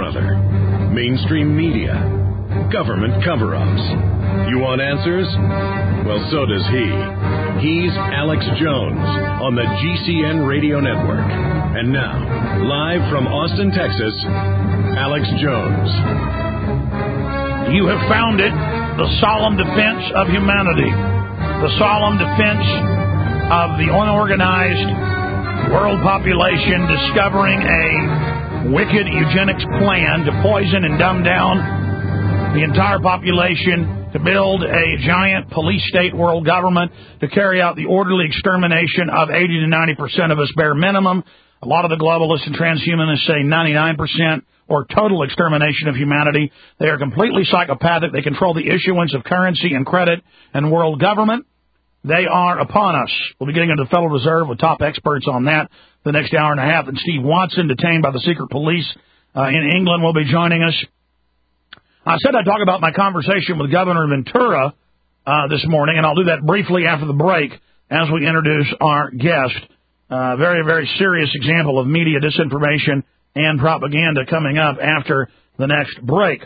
brother. Mainstream media. Government cover-ups. You want answers? Well, so does he. He's Alex Jones on the GCN Radio Network. And now, live from Austin, Texas, Alex Jones. You have found it, the solemn defense of humanity, the solemn defense of the unorganized world population discovering a wicked eugenics plan to poison and dumb down the entire population, to build a giant police state world government, to carry out the orderly extermination of 80 to 90% of us bare minimum. A lot of the globalists and transhumanists say 99% or total extermination of humanity. They are completely psychopathic. They control the issuance of currency and credit and world government. They are upon us. We'll be getting into the Federal Reserve with top experts on that the next hour and a half. And Steve Watson, detained by the secret police in England, will be joining us. I said I'd talk about my conversation with Governor Ventura this morning, and I'll do that briefly after the break as we introduce our guest. Very, very serious example of media disinformation and propaganda coming up after the next break.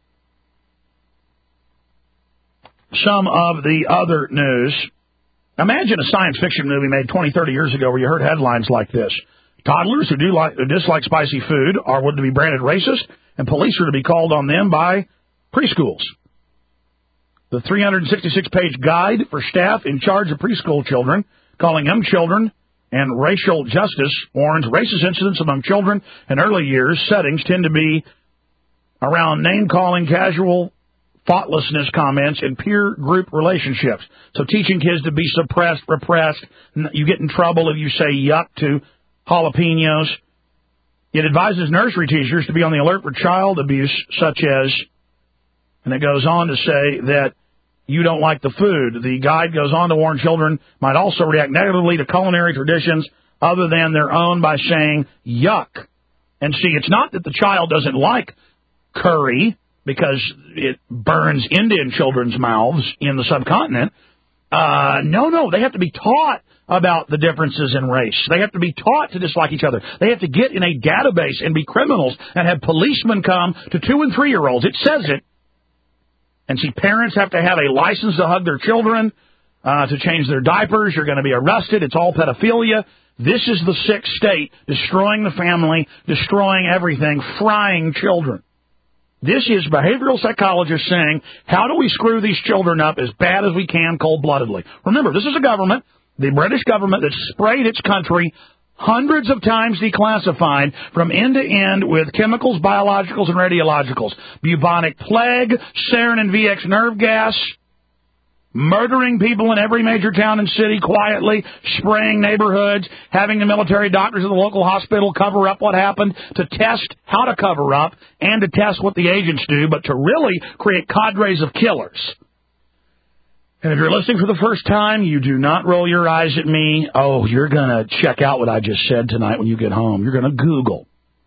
Some of the other news. Imagine a science fiction movie made 20, 30 years ago where you heard headlines like this. Toddlers who dislike spicy food are to be branded racist, and police are to be called on them by preschools. The 366-page guide for staff in charge of preschool children, calling young children and racial justice, warns racist incidents among children in early years settings tend to be around name-calling, casual thoughtlessness comments, and peer group relationships. So teaching kids to be suppressed, repressed, you get in trouble if you say yuck to jalapenos. It advises nursery teachers to be on the alert for child abuse, such as, and it goes on to say that you don't like the food. The guide goes on to warn children might also react negatively to culinary traditions other than their own by saying yuck. And see, it's not that the child doesn't like curry because it burns Indian children's mouths in the subcontinent. No, they have to be taught about the differences in race. They have to be taught to dislike each other. They have to get in a database and be criminals and have policemen come to 2- and 3-year-olds. It says it. And see, parents have to have a license to hug their children, to change their diapers. You're going to be arrested. It's all pedophilia. This is the sick state, destroying the family, destroying everything, frying children. This is behavioral psychologists saying, how do we screw these children up as bad as we can cold-bloodedly? Remember, this is a government, the British government, that sprayed its country hundreds of times declassified from end to end with chemicals, biologicals, and radiologicals. Bubonic plague, sarin and VX nerve gas, murdering people in every major town and city quietly, spraying neighborhoods, having the military doctors of the local hospital cover up what happened, to test how to cover up, and to test what the agents do, but to really create cadres of killers. And if you're listening for the first time, you do not roll your eyes at me. Oh, you're going to check out what I just said tonight when you get home. You're going to Google.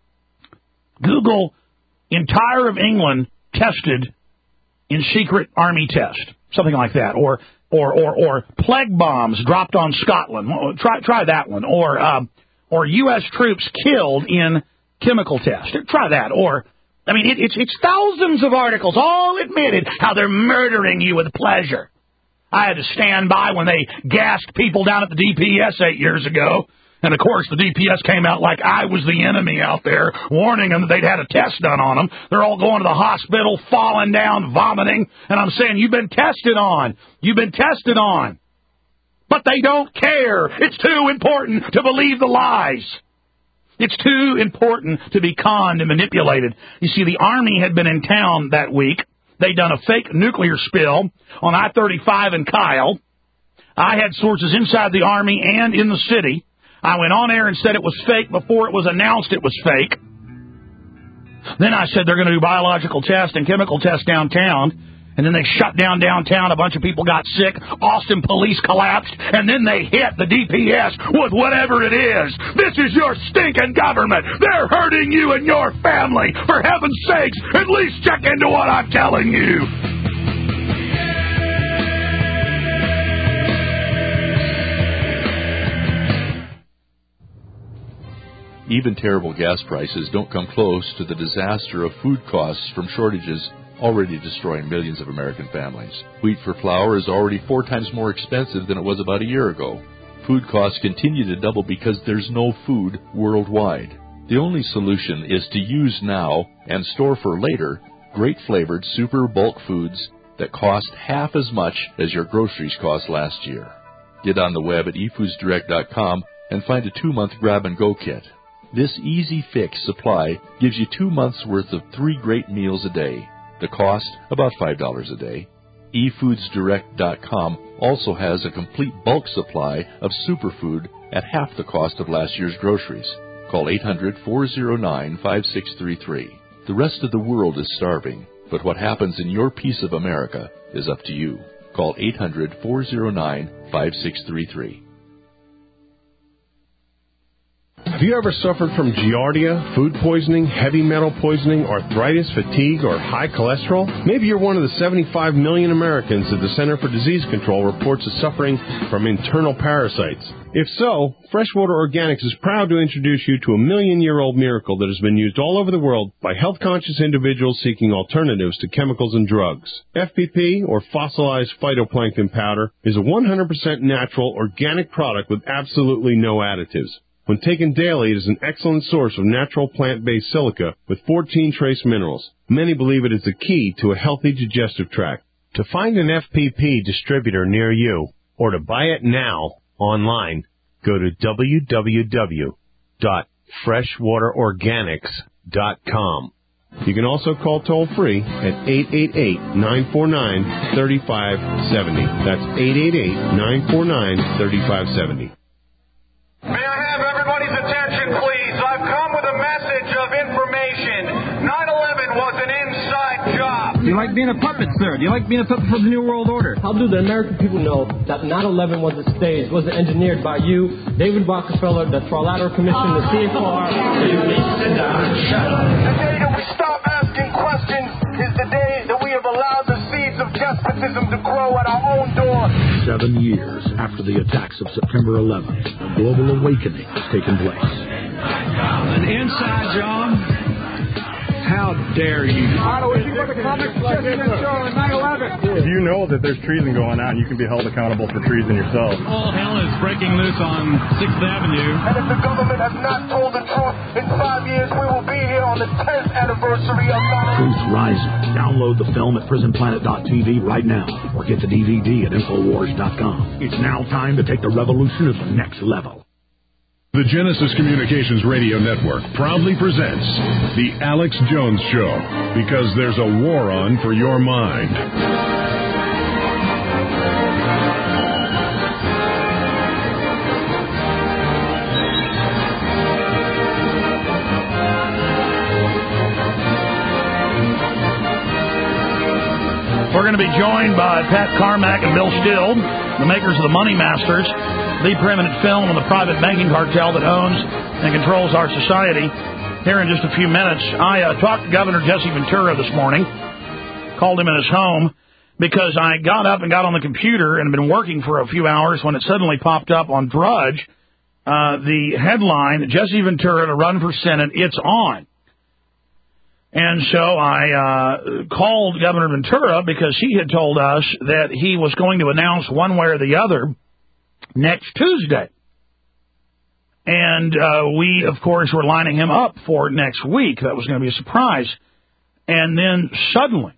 Google entire of England tested in secret army test. Something like that. Or plague bombs dropped on Scotland. Try that one. Or U.S. troops killed in chemical test. Try that. It's thousands of articles, all admitted how they're murdering you with pleasure. I had to stand by when they gassed people down at the DPS 8 years ago. And, of course, the DPS came out like I was the enemy out there, warning them that they'd had a test done on them. They're all going to the hospital, falling down, vomiting. And I'm saying, you've been tested on. You've been tested on. But they don't care. It's too important to believe the lies. It's too important to be conned and manipulated. You see, the Army had been in town that week. They'd done a fake nuclear spill on I-35 in Kyle. I had sources inside the Army and in the city. I went on air and said it was fake before it was announced it was fake. Then I said they're going to do biological tests and chemical tests downtown. And then they shut down downtown. A bunch of people got sick. Austin police collapsed. And then they hit the DPS with whatever it is. This is your stinking government. They're hurting you and your family. For heaven's sakes, at least check into what I'm telling you. Even terrible gas prices don't come close to the disaster of food costs from shortages already destroying millions of American families. Wheat for flour is already 4 times more expensive than it was about a year ago. Food costs continue to double because there's no food worldwide. The only solution is to use now and store for later great flavored super bulk foods that cost half as much as your groceries cost last year. Get on the web at efoodsdirect.com and find a 2-month grab-and-go kit. This easy fix supply gives you 2 months' worth of 3 great meals a day. The cost, about $5 a day. efoodsdirect.com also has a complete bulk supply of superfood at half the cost of last year's groceries. Call 800-409-5633. The rest of the world is starving, but what happens in your piece of America is up to you. Call 800-409-5633. Have you ever suffered from giardia, food poisoning, heavy metal poisoning, arthritis, fatigue, or high cholesterol? Maybe you're one of the 75 million Americans that the Center for Disease Control reports as suffering from internal parasites. If so, Freshwater Organics is proud to introduce you to a million-year-old miracle that has been used all over the world by health-conscious individuals seeking alternatives to chemicals and drugs. FPP, or fossilized phytoplankton powder, is a 100% natural, organic product with absolutely no additives. When taken daily, it is an excellent source of natural plant-based silica with 14 trace minerals. Many believe it is the key to a healthy digestive tract. To find an FPP distributor near you, or to buy it now online, go to www.freshwaterorganics.com. You can also call toll-free at 888-949-3570. That's 888-949-3570. May I have everybody's attention, please? I've come with a message of information. 9/11 was an inside job. Do you like being a puppet, sir? Do you like being a puppet for the New World Order? How do the American people know that 9/11 was a stage, was engineered by you, David Rockefeller, the Trilateral Commission, the CFR? The day that we stop asking questions is the day that we have allowed the seeds of despotism to grow at our own door. 7 years after the attacks of September 11th, a global awakening has taken place. An inside job? How dare you? If you know that there's treason going on, you can be held accountable for treason yourself. All hell is breaking loose on 6th Avenue. And if the government has not told the truth, in 5 years we will be here on the 10th anniversary of 9/11. Truth Rising. Download the film at prisonplanet.tv right now, or get the DVD at Infowars.com. It's now time to take the revolution to the next level. The Genesis Communications Radio Network proudly presents The Alex Jones Show, because there's a war on for your mind. We're going to be joined by Pat Carmack and Bill Still, the makers of the Money Masters, the preeminent film on the private banking cartel that owns and controls our society, here in just a few minutes. I talked to Governor Jesse Ventura this morning, called him in his home, because I got up and got on the computer and had been working for a few hours when it suddenly popped up on Drudge, the headline, Jesse Ventura to run for Senate, it's on. And so I called Governor Ventura because he had told us that he was going to announce one way or the other next Tuesday. And we, of course, were lining him up for next week. That was going to be a surprise. And then suddenly,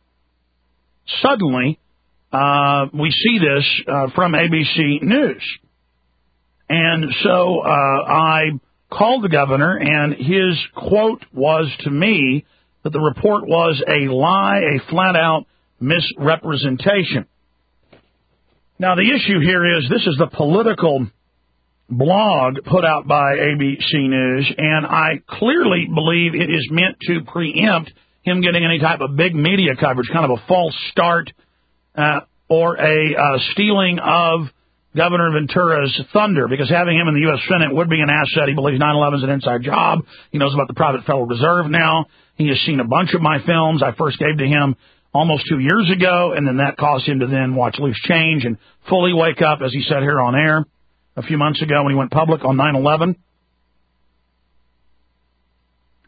we see this from ABC News. And so I called the governor, and his quote was to me that the report was a lie, a flat-out misrepresentation. Now, the issue here is this is the political blog put out by ABC News, and I clearly believe it is meant to preempt him getting any type of big media coverage, kind of a false start or a stealing of Governor Ventura's thunder, because having him in the U.S. Senate would be an asset. He believes 9/11 is an inside job. He knows about the private Federal Reserve now. He has seen a bunch of my films I first gave to him almost 2 years ago, and then that caused him to then watch Loose Change and fully wake up, as he said here on air a few months ago when he went public on 9/11.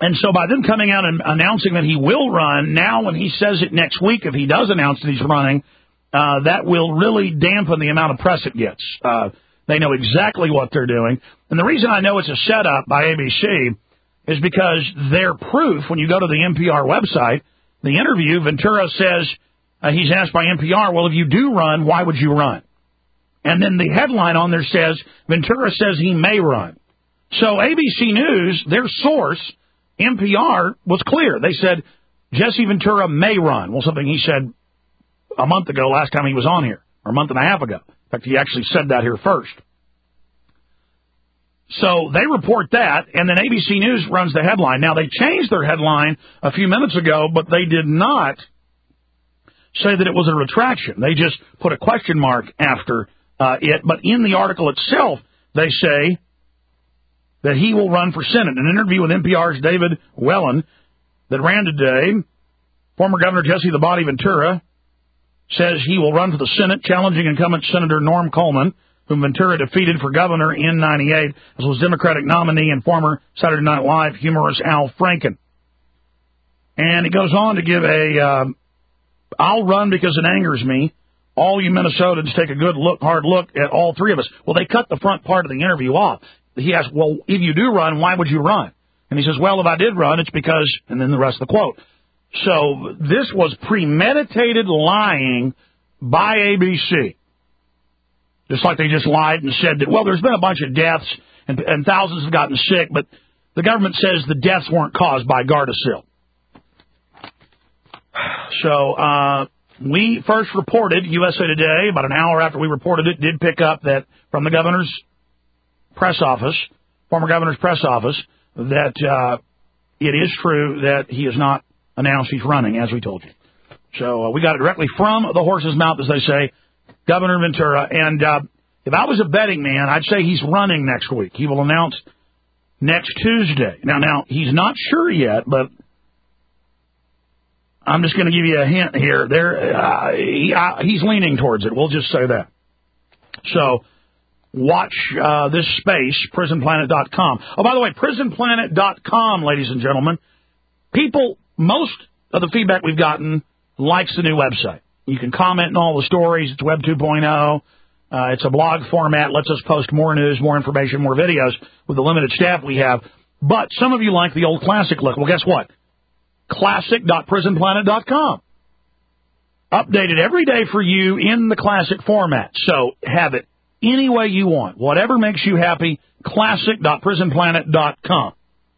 And so by them coming out and announcing that he will run, now when he says it next week, if he does announce that he's running, that will really dampen the amount of press it gets. They know exactly what they're doing. And the reason I know it's a setup by ABC is because their proof, when you go to the NPR website, the interview, Ventura says, he's asked by NPR, well, if you do run, why would you run? And then the headline on there says, Ventura says he may run. So ABC News, their source, NPR, was clear. They said, Jesse Ventura may run. Well, something he said a month ago, last time he was on here, or a month and a half ago. In fact, he actually said that here first. So they report that, and then ABC News runs the headline. Now, they changed their headline a few minutes ago, but they did not say that it was a retraction. They just put a question mark after it. But in the article itself, they say that he will run for Senate. An interview with NPR's David Whelan that ran today, former Governor Jesse the Body Ventura says he will run for the Senate, challenging incumbent Senator Norm Coleman, whom Ventura defeated for governor in '98, as was Democratic nominee and former Saturday Night Live humorist Al Franken. And it goes on to give I'll run because it angers me. All you Minnesotans take a good hard look at all three of us. Well, they cut the front part of the interview off. He asked, well, if you do run, why would you run? And he says, well, if I did run, it's because, and then the rest of the quote. So this was premeditated lying by ABC. Just like they just lied and said that, well, there's been a bunch of deaths and thousands have gotten sick, but the government says the deaths weren't caused by Gardasil. So we first reported, USA Today, about an hour after we reported it, did pick up that from the governor's press office, former governor's press office, that it is true that he has not announced he's running, as we told you. So we got it directly from the horse's mouth, as they say, Governor Ventura. And if I was a betting man, I'd say he's running next week. He will announce next Tuesday. Now he's not sure yet, but I'm just going to give you a hint here. He's leaning towards it. We'll just say that. So watch this space, PrisonPlanet.com. Oh, by the way, PrisonPlanet.com, ladies and gentlemen. Most of the feedback we've gotten likes the new website. You can comment on all the stories. It's Web 2.0. It's a blog format. Lets us post more news, more information, more videos with the limited staff we have. But some of you like the old classic look. Well, guess what? Classic.PrisonPlanet.com. Updated every day for you in the classic format. So have it any way you want. Whatever makes you happy, classic.PrisonPlanet.com.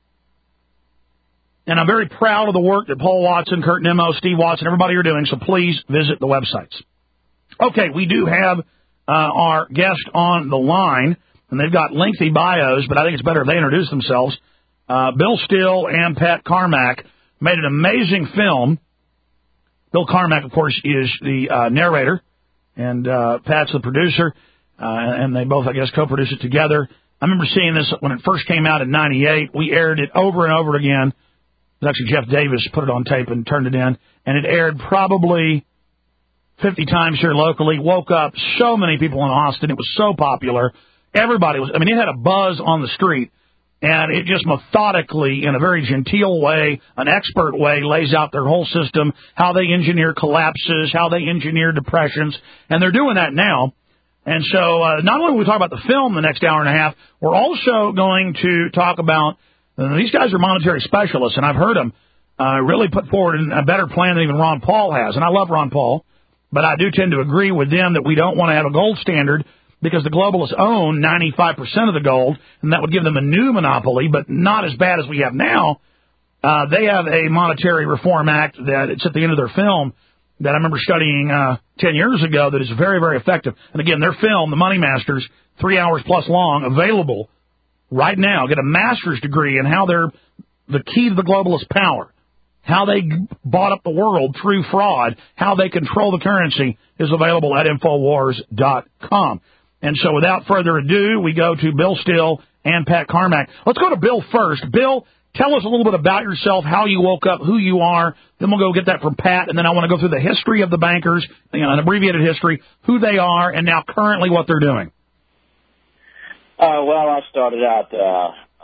And I'm very proud of the work that Paul Watson, Kurt Nimmo, Steve Watson, everybody are doing, so please visit the websites. Okay, we do have our guest on the line, and they've got lengthy bios, but I think it's better if they introduce themselves. Bill Still and Pat Carmack made an amazing film. Bill Carmack, of course, is the narrator, and Pat's the producer, and they both, I guess, co-produce it together. I remember seeing this when it first came out in '98. We aired it over and over again. Actually, Jeff Davis put it on tape and turned it in, and it aired probably 50 times here locally. Woke up so many people in Austin. It was so popular. Everybody was, it had a buzz on the street, and it just methodically, in a very genteel way, an expert way, lays out their whole system, how they engineer collapses, how they engineer depressions, and they're doing that now. And so not only will we talk about the film the next hour and a half, we're also going to talk about these guys are monetary specialists, and I've heard them really put forward a better plan than even Ron Paul has. And I love Ron Paul, but I do tend to agree with them that we don't want to have a gold standard because the globalists own 95% of the gold, and that would give them a new monopoly, but not as bad as we have now. They have a monetary reform act that it's at the end of their film that I remember studying 10 years ago that is very, very effective. And again, their film, The Money Masters, 3 hours plus long, available right now. Get a master's degree in how they're the key to the globalist power, how they bought up the world through fraud, how they control the currency is available at Infowars.com. And so without further ado, we go to Bill Still and Pat Carmack. Let's go to Bill first. Bill, tell us a little bit about yourself, how you woke up, who you are. Then we'll go get that from Pat, and then I want to go through the history of the bankers, an abbreviated history, who they are, and now currently what they're doing. Well, I started out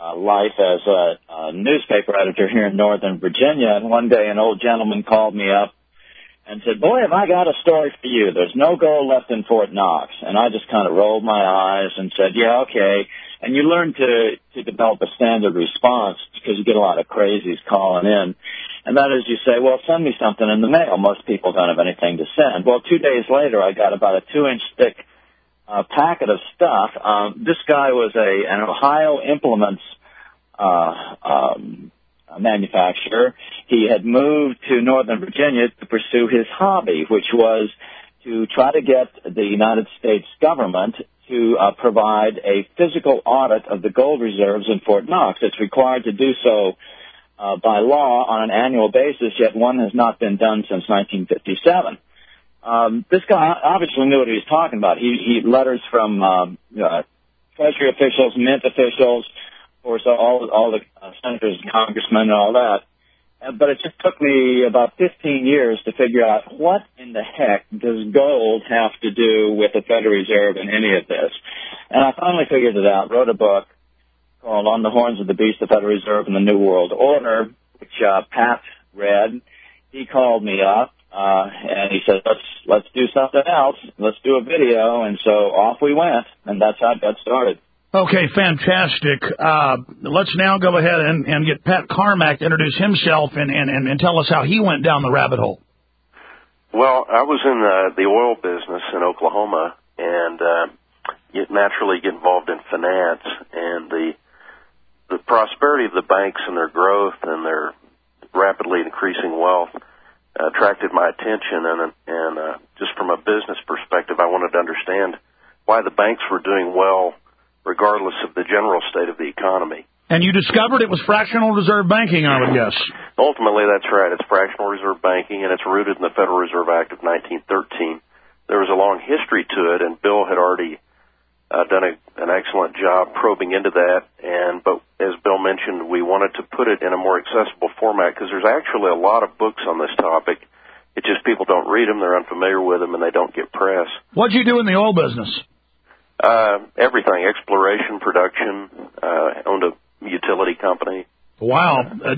life as a newspaper editor here in Northern Virginia, and one day an old gentleman called me up and said, "Boy, have I got a story for you. There's no gold left in Fort Knox." And I just kind of rolled my eyes and said, "Yeah, okay." And you learn to develop a standard response because you get a lot of crazies calling in. And that is, you say, "Well, send me something in the mail." Most people don't have anything to send. Well, 2 days later, I got about a 2-inch thick packet of stuff. This guy was an Ohio Implements manufacturer. He had moved to Northern Virginia to pursue his hobby, which was to try to get the United States government to provide a physical audit of the gold reserves in Fort Knox. It's required to do so by law on an annual basis, yet one has not been done since 1957. This guy obviously knew what he was talking about. He letters from Treasury officials, Mint officials, of course, all the senators and congressmen and all that. But it just took me about 15 years to figure out what in the heck does gold have to do with the Federal Reserve and any of this. And I finally figured it out, wrote a book called On the Horns of the Beast, the Federal Reserve and the New World Order, which Pat read. He called me up, and he said, let's do something else. Let's do a video. And so off we went, and that's how it got started. Okay, fantastic. Let's now go ahead and get Pat Carmack to introduce himself and tell us how he went down the rabbit hole. Well, I was in the oil business in Oklahoma, and you naturally get involved in finance, and the prosperity of the banks and their growth and their rapidly increasing wealth attracted my attention, and just from a business perspective, I wanted to understand why the banks were doing well regardless of the general state of the economy. And you discovered it was fractional reserve banking, I would guess. Ultimately, that's right. It's fractional reserve banking, and it's rooted in the Federal Reserve Act of 1913. There was a long history to it, and Bill had already done an excellent job probing into that. But as Bill mentioned, we wanted to put it in a more accessible format because there's actually a lot of books on this topic. It's just people don't read them, they're unfamiliar with them, and they don't get press. What'd you do in the oil business? Everything, exploration, production, owned a utility company. Wow.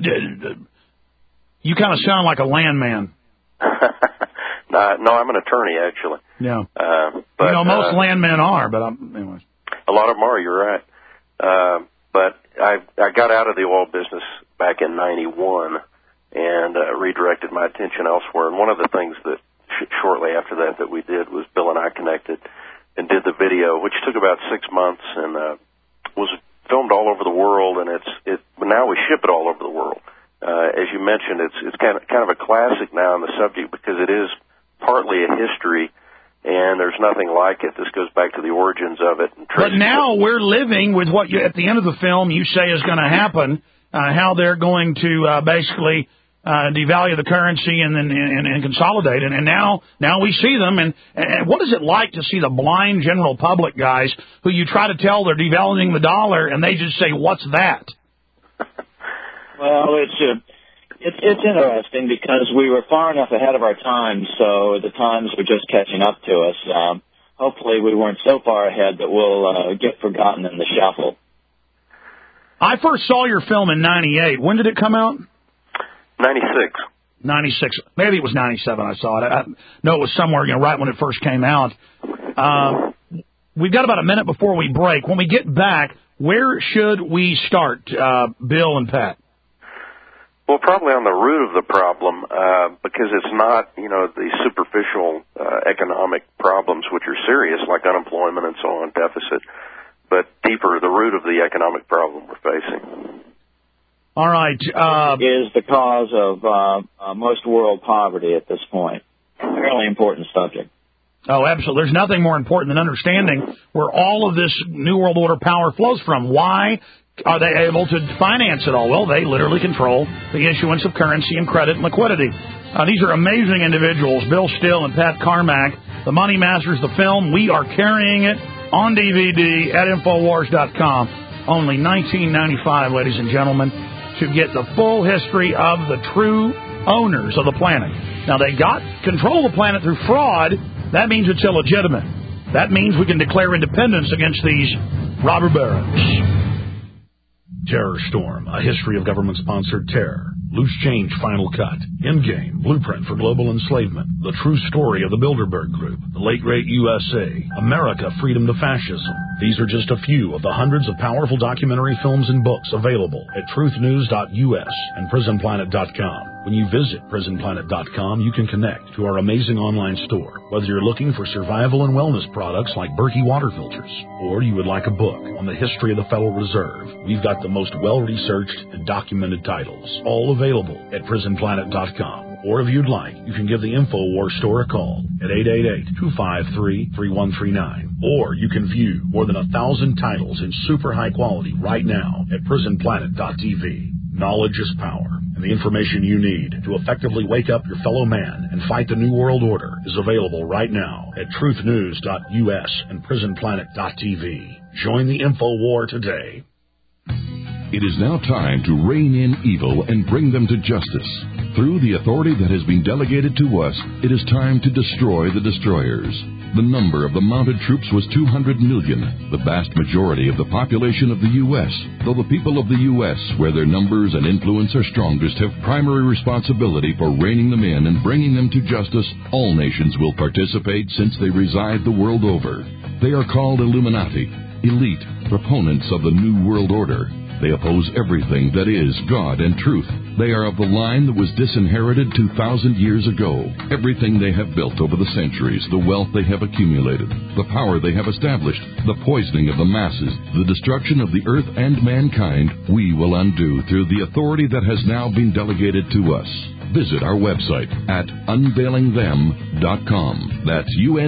You kind of sound like a landman. No, I'm an attorney, actually. Yeah. But, most landmen are, but anyways. A lot of them are, you're right. But I got out of the oil business back in 91 and redirected my attention elsewhere. And one of the things that shortly after that we did was Bill and I connected and did the video, which took about 6 months and was filmed all over the world, and now we ship it all over the world. As you mentioned, it's kind of a classic now on the subject because it is partly a history, and there's nothing like it. This goes back to the origins of it. But now we're living with what at the end of the film you say is going to happen, how they're going to basically devalue the currency and consolidate it. And now we see them. And what is it like to see the blind general public guys who you try to tell they're devaluing the dollar and they just say, "What's that?" Well, it's interesting because we were far enough ahead of our time, so the times were just catching up to us. Hopefully we weren't so far ahead that we'll get forgotten in the shuffle. I first saw your film in 98. When did it come out? 96. 96. Maybe it was 97 I saw it. I know it was somewhere, right when it first came out. We've got about a minute before we break. When we get back, where should we start, Bill and Pat? Well, probably on the root of the problem, because it's not, the superficial economic problems, which are serious, like unemployment and so on, deficit, but deeper, the root of the economic problem we're facing. All right. Is the cause of most world poverty at this point. A fairly important subject. Oh, absolutely. There's nothing more important than understanding where all of this New World Order power flows from. Why are they able to finance it all? Well, they literally control the issuance of currency and credit and liquidity. These are amazing individuals, Bill Still and Pat Carmack. The Money Masters, the film, we are carrying it on DVD at Infowars.com. Only $19.95, ladies and gentlemen, to get the full history of the true owners of the planet. Now, they got control of the planet through fraud. That means it's illegitimate. That means we can declare independence against these robber barons. Terror Storm, A History of Government-Sponsored Terror. Loose Change Final Cut. Endgame, Blueprint for Global Enslavement. The True Story of the Bilderberg Group. The Late Great USA. America, Freedom to Fascism. These are just a few of the hundreds of powerful documentary films and books available at truthnews.us and prisonplanet.com. When you visit prisonplanet.com, you can connect to our amazing online store. Whether you're looking for survival and wellness products like Berkey water filters, or you would like a book on the history of the Federal Reserve, we've got the most well-researched and documented titles, all available at prisonplanet.com. Or if you'd like, you can give the InfoWars store a call at 888-253-3139. Or you can view more than 1,000 titles in super high quality right now at prisonplanet.tv. Knowledge is power, and the information you need to effectively wake up your fellow man and fight the New World Order is available right now at truthnews.us and prisonplanet.tv. Join the InfoWar today. It is now time to rein in evil and bring them to justice. Through the authority that has been delegated to us, it is time to destroy the destroyers. The number of the mounted troops was 200 million, the vast majority of the population of the U.S., though the people of the U.S., where their numbers and influence are strongest, have primary responsibility for reining them in and bringing them to justice. All nations will participate since they reside the world over. They are called Illuminati, elite, proponents of the New World Order. They oppose everything that is God and truth. They are of the line that was disinherited 2,000 years ago. Everything they have built over the centuries, the wealth they have accumulated, the power they have established, the poisoning of the masses, the destruction of the earth and mankind, we will undo through the authority that has now been delegated to us. Visit our website at unveilingthem.com. That's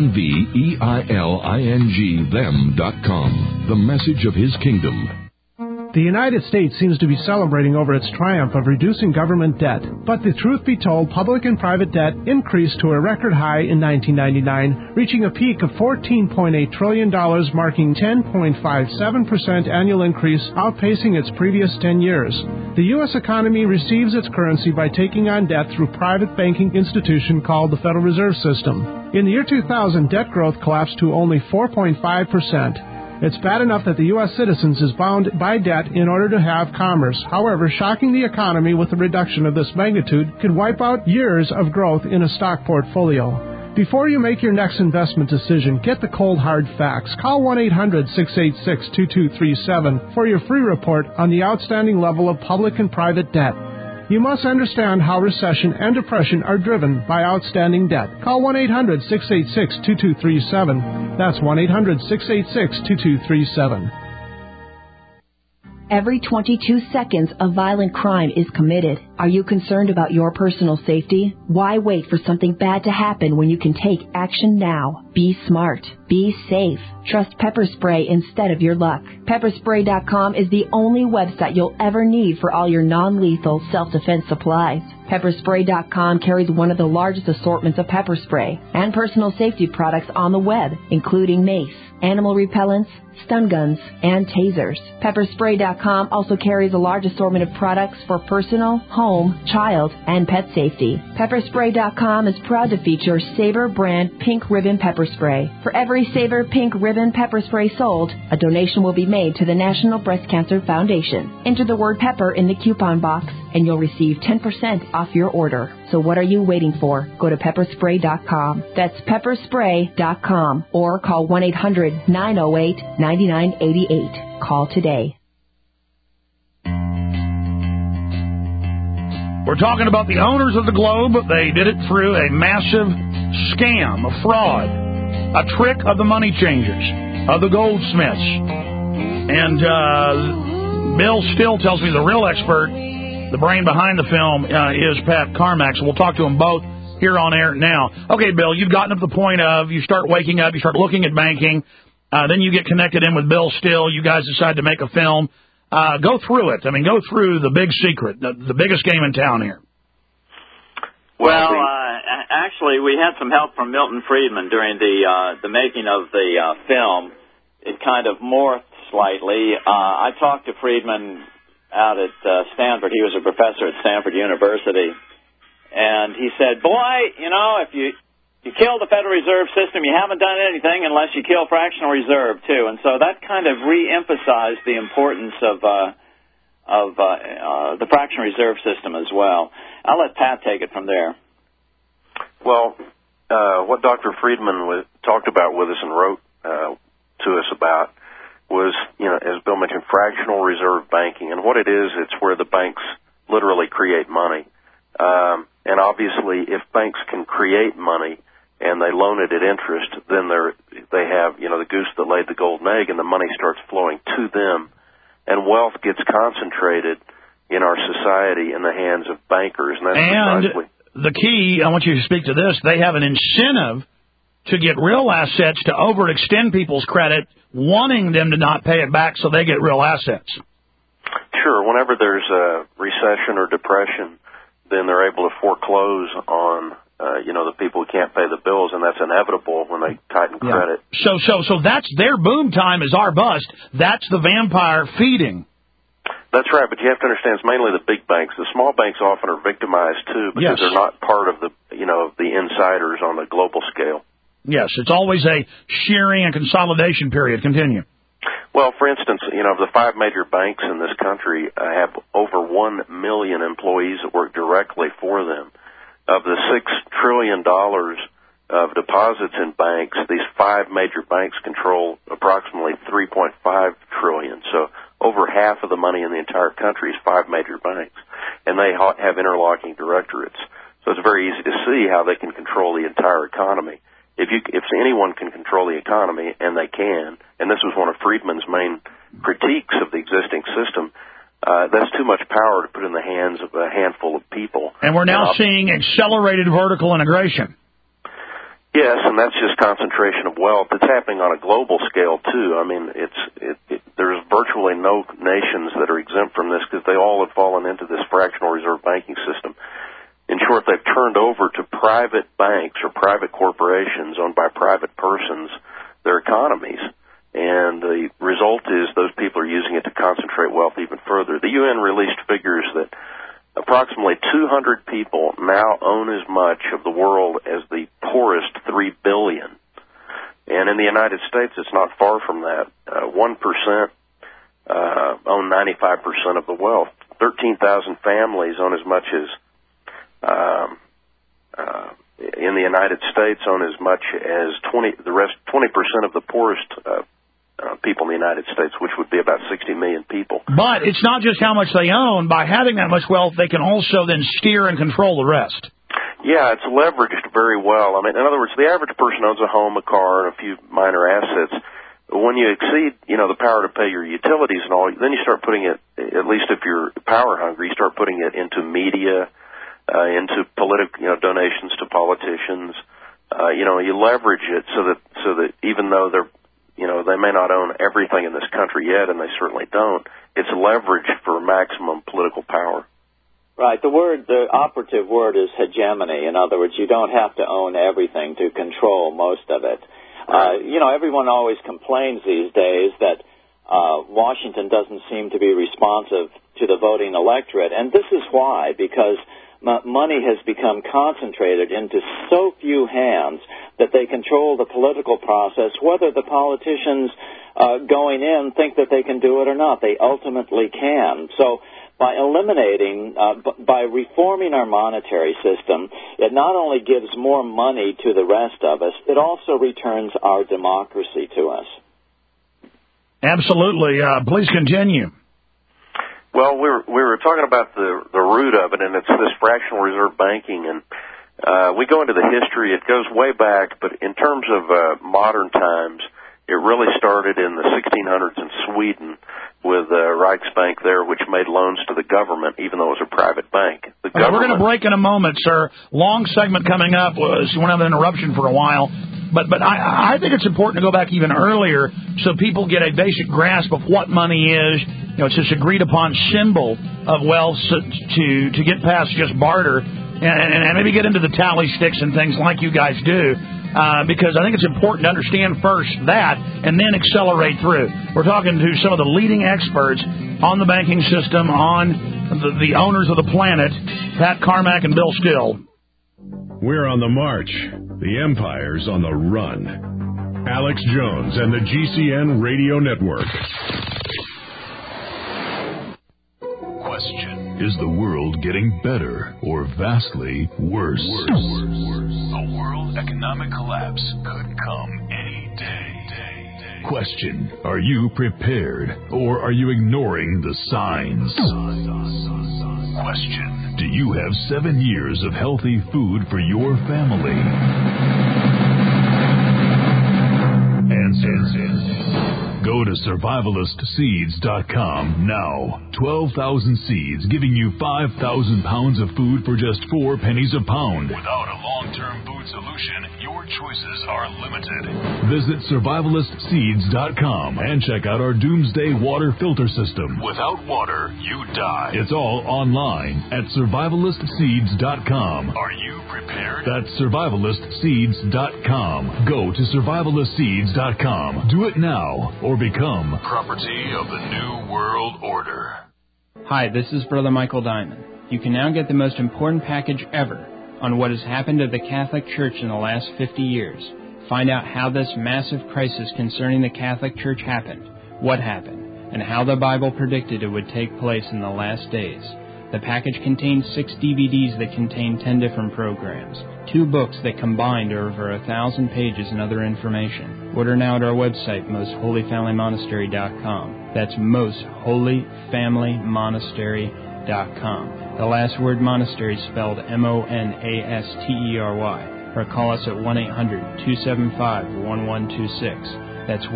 UNVEILING them.com. The message of His kingdom. The United States seems to be celebrating over its triumph of reducing government debt. But the truth be told, public and private debt increased to a record high in 1999, reaching a peak of $14.8 trillion, marking 10.57% annual increase, outpacing its previous 10 years. The U.S. economy receives its currency by taking on debt through a private banking institution called the Federal Reserve System. In the year 2000, debt growth collapsed to only 4.5%. It's bad enough that the U.S. citizens is bound by debt in order to have commerce. However, shocking the economy with a reduction of this magnitude could wipe out years of growth in a stock portfolio. Before you make your next investment decision, get the cold hard facts. Call 1-800-686-2237 for your free report on the outstanding level of public and private debt. You must understand how recession and depression are driven by outstanding debt. Call 1-800-686-2237. That's 1-800-686-2237. Every 22 seconds, a violent crime is committed. Are you concerned about your personal safety? Why wait for something bad to happen when you can take action now? Be smart. Be safe. Trust Pepper Spray instead of your luck. Pepperspray.com is the only website you'll ever need for all your non-lethal self-defense supplies. Pepperspray.com carries one of the largest assortments of pepper spray and personal safety products on the web, including mace, animal repellents, stun guns, and tasers. Pepperspray.com also carries a large assortment of products for personal, home, child, and pet safety. Pepperspray.com is proud to feature Sabre brand pink ribbon pepper spray. For every Sabre pink ribbon pepper spray sold, a donation will be made to the National Breast Cancer Foundation. Enter the word pepper in the coupon box, and you'll receive 10% off your order. So what are you waiting for? Go to pepperspray.com. That's pepperspray.com, or call 1-800-908-9988. Call today. We're talking about the owners of the Globe. They did it through a massive scam, a fraud, a trick of the money changers, of the goldsmiths. And Bill Still tells me the real expert, the brain behind the film, is Pat Carmack. So we'll talk to them both here on air now. Okay, Bill, you've gotten up to the point of you start waking up, you start looking at banking, then you get connected in with Bill Still. You guys decide to make a film. Go through it. I mean, go through the big secret, the biggest game in town here. Well, actually, we had some help from Milton Friedman during the making of the film. It kind of morphed slightly. I talked to Friedman out at Stanford. He was a professor at Stanford University. And he said, boy, you know, if you kill the Federal Reserve System, you haven't done anything unless you kill fractional reserve, too. And so that kind of re-emphasized the importance of of the fractional reserve system as well. I'll let Pat take it from there. Well, what Dr. Friedman talked about with us and wrote to us about was, as Bill mentioned, fractional reserve banking. And what it is, it's where the banks literally create money. And obviously, if banks can create money and they loan it at interest, then they have, the goose that laid the golden egg, and the money starts flowing to them. And wealth gets concentrated in our society in the hands of bankers. And that's precisely the key. I want you to speak to this. They have an incentive to get real assets to overextend people's credit, wanting them to not pay it back so they get real assets. Sure. Whenever there's a recession or depression, then they're able to foreclose on, the people who can't pay the bills, and that's inevitable when they tighten credit. So that's their boom time is our bust. That's the vampire feeding. That's right, but you have to understand it's mainly the big banks. The small banks often are victimized too because they're not part of the insiders on the global scale. Yes, it's always a shearing and consolidation period. Continue. Well, for instance, the 5 major banks in this country have over 1 million employees that work directly for them. Of the $6 trillion of deposits in banks, these 5 major banks control approximately $3.5 trillion. So over half of the money in the entire country is 5 major banks, and they have interlocking directorates. So it's very easy to see how they can control the entire economy. If anyone can control the economy, and they can, and this was one of Friedman's main critiques of the existing system, that's too much power to put in the hands of a handful of people. And we're now seeing accelerated vertical integration. Yes, and that's just concentration of wealth. It's happening on a global scale too. I mean, there's virtually no nations that are exempt from this because they all have fallen into this fractional reserve banking system. In short, they've turned over to private banks or private corporations owned by private persons their economies. And the result is those people are using it to concentrate wealth even further. The UN released figures that approximately 200 people now own as much of the world as the poorest 3 billion. And in the United States, it's not far from that. 1% own 95% of the wealth. 13,000 families own as much as, in the United States, own as much as 20% of the poorest people in the United States, which would be about 60 million people. But it's not just how much they own. By having that much wealth, they can also then steer and control the rest. Yeah, it's leveraged very well. I mean, in other words, the average person owns a home, a car, and a few minor assets. When you exceed, the power to pay your utilities and all, then you start putting it, at least if you're power hungry, you start putting it into media, into political, donations to politicians. You leverage it so that even though they may not own everything in this country yet, and they certainly don't, it's leverage for maximum political power. Right. The operative word is hegemony. In other words, you don't have to own everything to control most of it. Everyone always complains these days that Washington doesn't seem to be responsive to the voting electorate, and this is why, because money has become concentrated into so few hands that they control the political process, whether the politicians going in think that they can do it or not. They ultimately can. So by reforming our monetary system, it not only gives more money to the rest of us, it also returns our democracy to us. Absolutely. Please continue. Well, we were talking about the root of it, and it's this fractional reserve banking, and we go into the history. It goes way back, but in terms of modern times, it really started in the 1600s in Sweden with Riksbank there, which made loans to the government, even though it was a private bank. We're going to break in a moment, sir. Long segment coming up. We won't have an interruption for a while. But I think it's important to go back even earlier so people get a basic grasp of what money is. It's this agreed-upon symbol of wealth to get past just barter and maybe get into the tally sticks and things like you guys do. Because I think it's important to understand first that and then accelerate through. We're talking to some of the leading experts on the banking system, on the owners of the planet, Pat Carmack and Bill Still. We're on the march. The empire's on the run. Alex Jones and the GCN Radio Network. Question. Is the world getting better or vastly worse? A world economic collapse could come any day. Question. Are you prepared or are you ignoring the signs? Question. Do you have 7 years of healthy food for your family? Answer. Go to survivalistseeds.com now. 12,000 seeds giving you 5,000 pounds of food for just 4 pennies a pound. Without a long-term food solution, your choices are limited. Visit survivalistseeds.com and check out our Doomsday Water Filter System. Without water, you die. It's all online at survivalistseeds.com. Are you prepared? That's survivalistseeds.com. Go to survivalistseeds.com. Do it now or become property of the New World Order. Hi, this is Brother Michael Diamond. You can now get the most important package ever on what has happened to the Catholic Church in the last 50 years. Find out how this massive crisis concerning the Catholic Church happened, what happened, and how the Bible predicted it would take place in the last days. The package contains 6 DVDs that contain 10 different programs, 2 books that combined are over 1,000 pages and other information. Order now at our website, mostholyfamilymonastery.com. That's mostholyfamilymonastery.com. The last word monastery spelled MONASTERY. Or call us at 1-800-275-1126. That's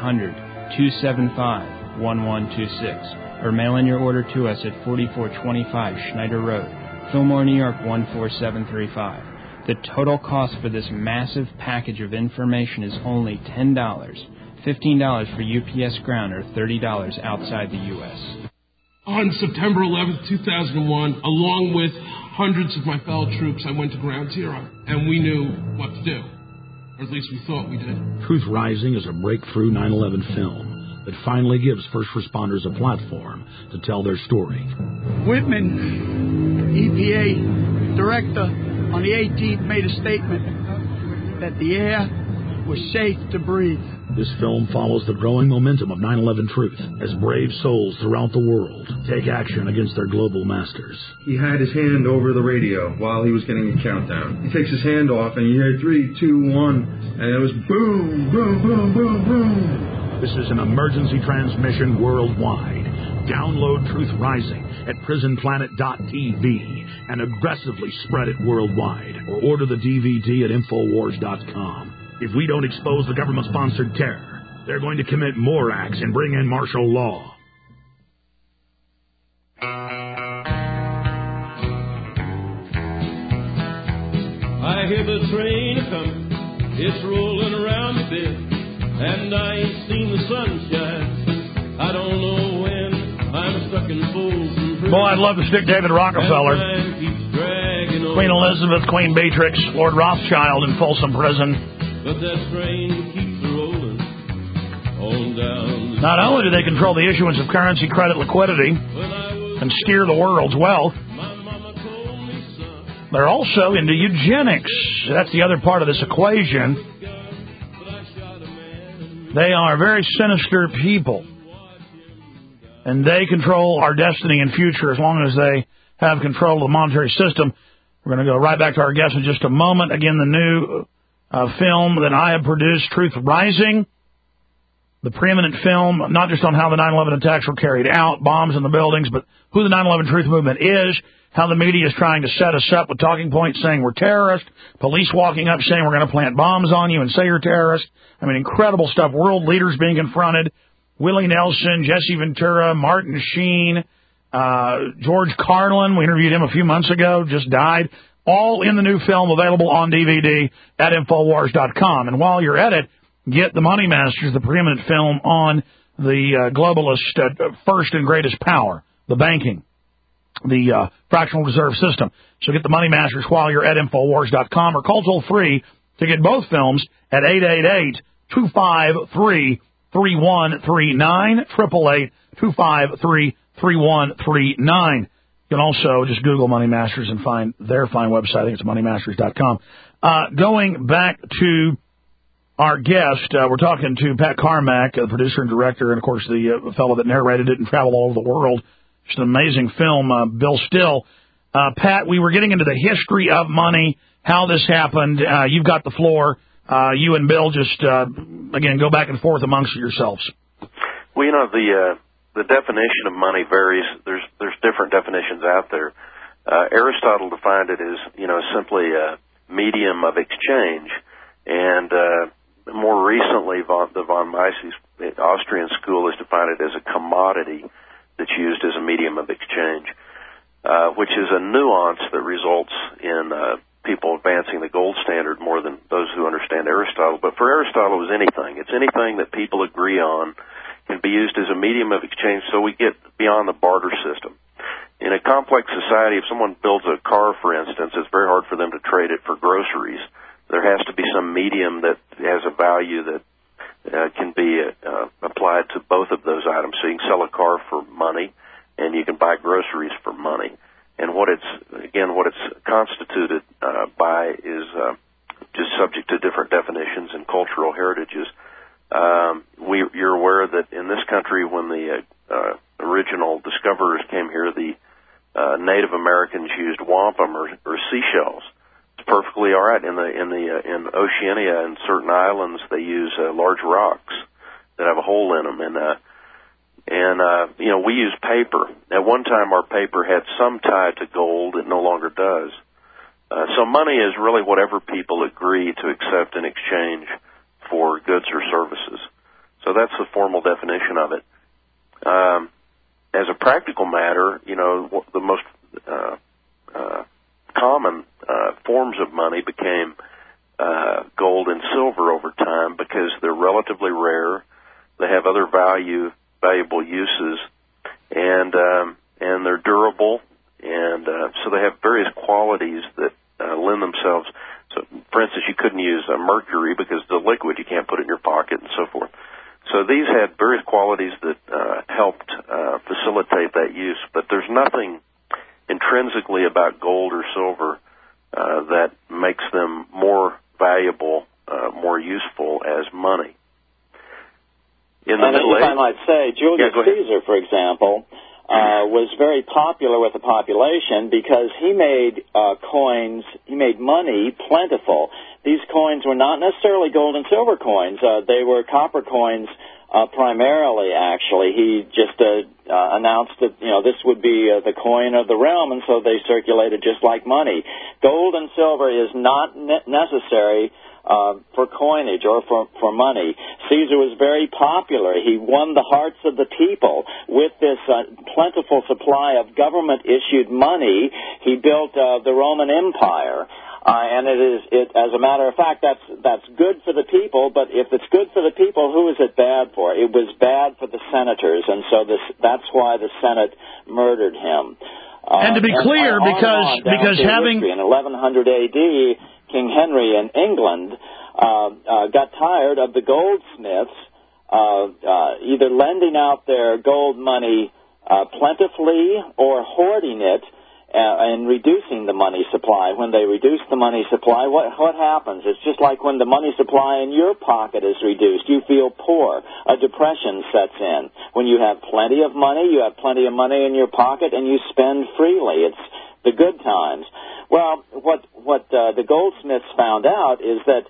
1-800-275-1126. Or mail in your order to us at 4425 Schneider Road, Fillmore, New York 14735. The total cost for this massive package of information is only $10, $15 for UPS Ground, or $30 outside the U.S. On September 11th, 2001, along with hundreds of my fellow troops, I went to Ground Zero, and we knew what to do. Or at least we thought we did. Truth Rising is a breakthrough 9/11 film that finally gives first responders a platform to tell their story. Whitman, EPA director, on the 18th made a statement that the air was safe to breathe. This film follows the growing momentum of 9/11 truth as brave souls throughout the world take action against their global masters. He had his hand over the radio while he was getting a countdown. He takes his hand off and you hear 3, 2, 1, and it was boom, boom, boom, boom, boom. This is an emergency transmission worldwide. Download Truth Rising at prisonplanet.tv and aggressively spread it worldwide. Or order the DVD at Infowars.com. If we don't expose the government-sponsored terror, they're going to commit more acts and bring in martial law. I hear the train a-comin', it's rolling around the bend. And I ain't seen the sunshine since I don't know when. I'm stuck in Folsom. Boy, I'd love to stick David Rockefeller, Queen Elizabeth, Queen Beatrix, Lord Rothschild in Folsom Prison. But that train keeps rolling on down. Not only do they control the issuance of currency, credit, liquidity, and steer the world's wealth, they're also into eugenics. That's the other part of this equation. They are very sinister people, and they control our destiny and future as long as they have control of the monetary system. We're going to go right back to our guest in just a moment. Again, the new film that I have produced, Truth Rising, the preeminent film, not just on how the 9/11 attacks were carried out, bombs in the buildings, but who the 9/11 Truth Movement is, how the media is trying to set us up with talking points saying we're terrorists, police walking up saying we're going to plant bombs on you and say you're terrorists. I mean, incredible stuff. World leaders being confronted. Willie Nelson, Jesse Ventura, Martin Sheen, George Carlin. We interviewed him a few months ago, just died. All in the new film, available on DVD at Infowars.com. And while you're at it, get The Money Masters, the preeminent film on the globalist first and greatest power, the banking, the fractional reserve system. So get The Money Masters while you're at Infowars.com, or call toll-free to get both films at 888-253-3139, 888-253-3139. You can also just Google Money Masters and find their fine website. I think it's moneymasters.com. Going back to our guest, we're talking to Pat Carmack, the producer and director, and, of course, the fellow that narrated it and traveled all over the world It's an amazing film, Bill Still. Pat, we were getting into the history of money, how this happened. You've got the floor. You and Bill just, again, go back and forth amongst yourselves. Well, the definition of money varies. There's different definitions out there. Aristotle defined it as, simply a medium of exchange. And more recently, the von Mises Austrian school has defined it as a commodity that's used as a medium of exchange, which is a nuance that results in people advancing the gold standard more than those who understand Aristotle. But for Aristotle, it was anything. It's anything that people agree on can be used as a medium of exchange, so we get beyond the barter system. In a complex society, if someone builds a car, for instance, it's very hard for them to trade it for groceries. There has to be some medium that has a value that can be applied to both of those items. So you can sell a car for money, and you can buy groceries for money. And what it's constituted by is just subject to different definitions and cultural heritages. You're aware that in this country, when the original discoverers came here, the Native Americans used wampum or seashells. It's perfectly all right. In Oceania and certain islands, they use large rocks that have a hole in them, and we use paper. At one time, our paper had some tie to gold. It no longer does. So money is really whatever people agree to accept in exchange for goods or services. So that's the formal definition of it. As a practical matter, the most common forms of money became gold and silver over time because they're relatively rare. They have other valuable uses, and they're durable, and so they have various qualities that lend themselves. So, for instance, you couldn't use mercury because it's a liquid. You can't put it in your pocket and so forth. So these had various qualities that helped facilitate that use. But there's nothing intrinsically about gold or silver that makes them more valuable, more useful as money. And if I might say, Julius Caesar, for example, was very popular with the population because he made coins, he made money plentiful. These coins were not necessarily gold and silver coins. They were copper coins primarily, actually. He just announced that, this would be the coin of the realm, and so they circulated just like money. Gold and silver is not necessary for coinage or for money. Caesar was very popular. He won the hearts of the people with this plentiful supply of government-issued money. He built the Roman Empire. And as a matter of fact, that's good for the people, but if it's good for the people, who is it bad for? It was bad for the senators, and so that's why the Senate murdered him. And to be clear, because having... In 1100 A.D., King Henry in England got tired of the goldsmiths either lending out their gold money plentifully or hoarding it and reducing the money supply. When they reduce the money supply, what happens? It's just like when the money supply in your pocket is reduced. You feel poor. A depression sets in. When you have plenty of money, you have plenty of money in your pocket, and you spend freely. It's the good times. Well, what the goldsmiths found out is that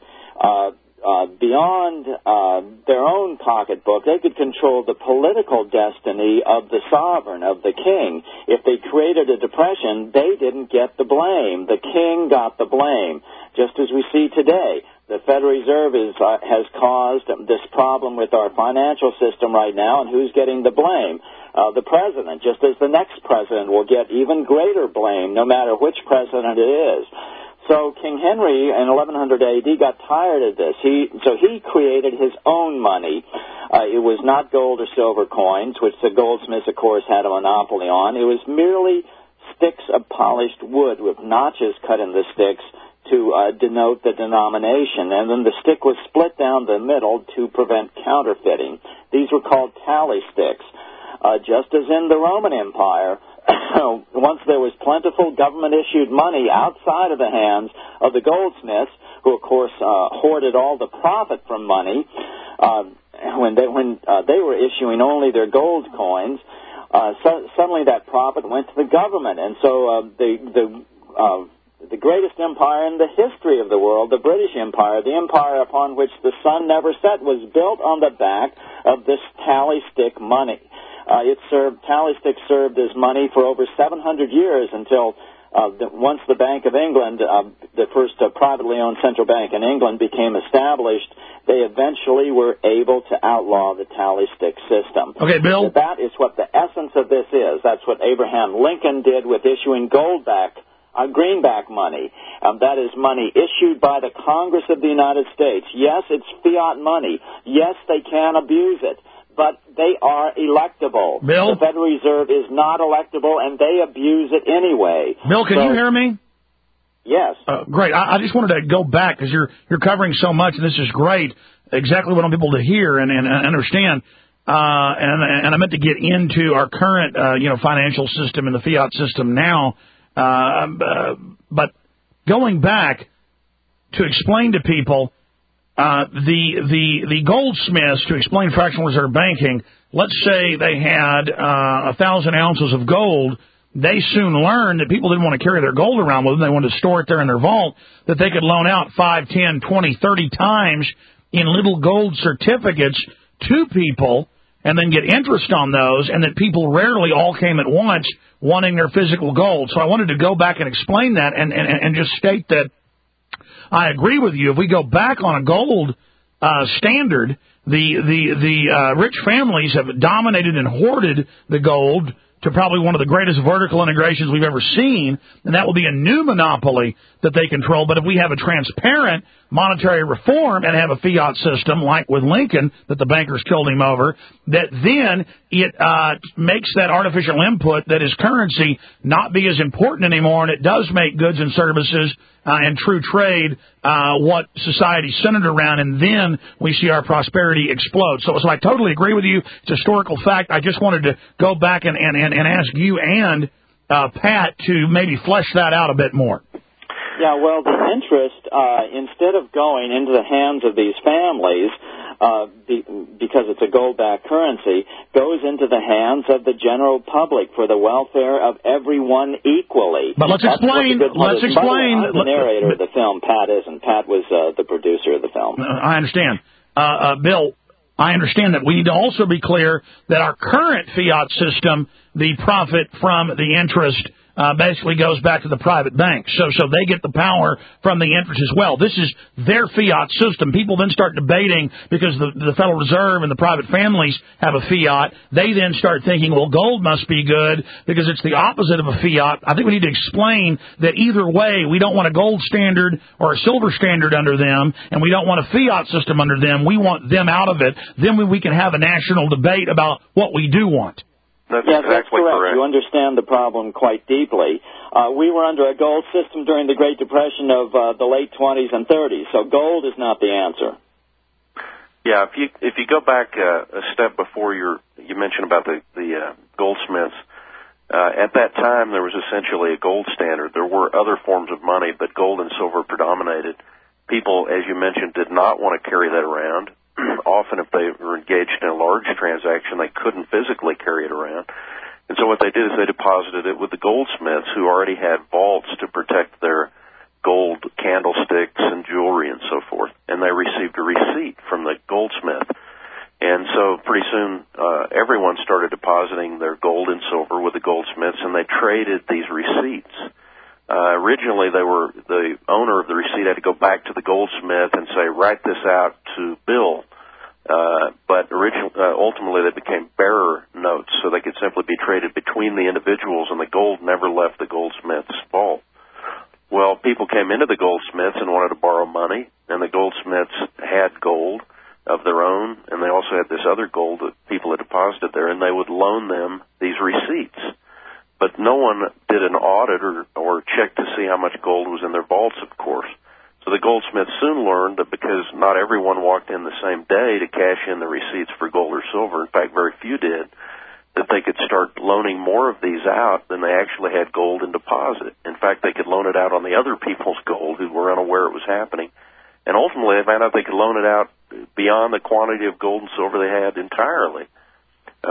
beyond their own pocketbook, they could control the political destiny of the sovereign, of the king. If they created a depression, they didn't get the blame. The king got the blame, just as we see today. The Federal Reserve has caused this problem with our financial system right now, and who's getting the blame? The president, just as the next president will get even greater blame, no matter which president it is. So King Henry in 1100 A.D. got tired of this. So he created his own money. It was not gold or silver coins, which the goldsmiths, of course, had a monopoly on. It was merely sticks of polished wood with notches cut in the sticks to denote the denomination, and then the stick was split down the middle to prevent counterfeiting. These were called tally sticks. Just as in the Roman Empire, once there was plentiful government-issued money outside of the hands of the goldsmiths, who, of course, hoarded all the profit from money, when they were issuing only their gold coins, suddenly that profit went to the government. And so the greatest empire in the history of the world, the British Empire, the empire upon which the sun never set, was built on the back of this tally stick money. Tally stick served as money for over 700 years until once the Bank of England, the first privately owned central bank in England, became established, they eventually were able to outlaw the tally stick system. Okay, Bill. So that is what the essence of this is. That's what Abraham Lincoln did with issuing greenback money. That is money issued by the Congress of the United States. Yes, it's fiat money. Yes, they can abuse it. But they are electable. Bill? The Federal Reserve is not electable, and they abuse it anyway. Bill, can you hear me? Yes. Great. I just wanted to go back because you're covering so much, and this is great. Exactly what I want people to hear and understand. And I meant to get into our current financial system and the fiat system now. But going back to explain to people. The goldsmiths, to explain fractional reserve banking, let's say they had 1,000 ounces of gold. They soon learned that people didn't want to carry their gold around with them. They wanted to store it there in their vault, that they could loan out 5, 10, 20, 30 times in little gold certificates to people and then get interest on those, and that people rarely all came at once wanting their physical gold. So I wanted to go back and explain that and just state that I agree with you. If we go back on a gold standard, the rich families have dominated and hoarded the gold to probably one of the greatest vertical integrations we've ever seen, and that will be a new monopoly that they control. But if we have a transparent monetary reform and have a fiat system like with Lincoln that the bankers killed him over, that then it makes that artificial input that is currency not be as important anymore, and it does make goods and services and true trade what society's centered around, and then we see our prosperity explode. So I totally agree with you. It's a historical fact. I just wanted to go back and ask you and Pat to maybe flesh that out a bit more. Yeah, well, the interest, instead of going into the hands of these families, because it's a gold-backed currency, goes into the hands of the general public for the welfare of everyone equally. But let's explain. I'm the narrator of the film. Pat isn't. Pat was the producer of the film. I understand. Bill, I understand that. We need to also be clear that our current fiat system, the profit from the interest basically goes back to the private banks. So they get the power from the interest as well. This is their fiat system. People then start debating because the Federal Reserve and the private families have a fiat. They then start thinking, well, gold must be good because it's the opposite of a fiat. I think we need to explain that either way, we don't want a gold standard or a silver standard under them, and we don't want a fiat system under them. We want them out of it. Then we can have a national debate about what we do want. That's yes, exactly that's correct. Correct. You understand the problem quite deeply. We were under a gold system during the Great Depression of the late 20s and 30s, so gold is not the answer. Yeah, if you go back a step before you mentioned about the goldsmiths, at that time there was essentially a gold standard. There were other forms of money, but gold and silver predominated. People, as you mentioned, did not want to carry that around. Often if they were engaged in a large transaction, they couldn't physically carry it around. And so what they did is they deposited it with the goldsmiths, who already had vaults to protect their gold candlesticks and jewelry and so forth. And they received a receipt from the goldsmith. And so pretty soon everyone started depositing their gold and silver with the goldsmiths, and they traded these receipts. Originally, the owner of the receipt had to go back to the goldsmith and say, write this out to Bill. But ultimately they became bearer notes, so they could simply be traded between the individuals, and the gold never left the goldsmith's vault. Well, people came into the goldsmiths and wanted to borrow money, and the goldsmiths had gold of their own, and they also had this other gold that people had deposited there, and they would loan them these receipts. But no one did an audit or checked to see how much gold was in their vaults, of course. So the goldsmiths soon learned that because not everyone walked in the same day to cash in the receipts for gold or silver, in fact, very few did, that they could start loaning more of these out than they actually had gold in deposit. In fact, they could loan it out on the other people's gold who were unaware it was happening. And ultimately, they found out they could loan it out beyond the quantity of gold and silver they had entirely.